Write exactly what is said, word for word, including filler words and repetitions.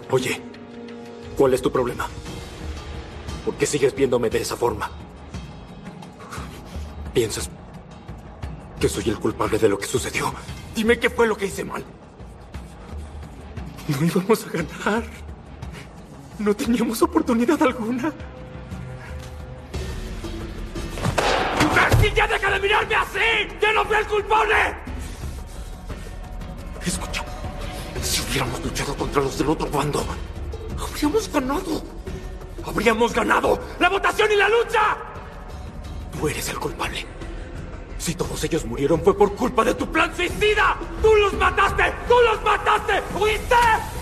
Oye, ¿cuál es tu problema? ¿Por qué sigues viéndome de esa forma? ¿Piensas que soy el culpable de lo que sucedió? Dime qué fue lo que hice mal. No íbamos a ganar. No teníamos oportunidad alguna. ¡Ya deja de mirarme así! ¡Yo no fui el culpable! Escucha, si hubiéramos luchado contra los del otro bando, habríamos ganado. ¡Habríamos ganado la votación y la lucha! Tú eres el culpable. Si todos ellos murieron fue por culpa de tu plan suicida. ¡Tú los mataste! ¡Tú los mataste! ¿Oíste?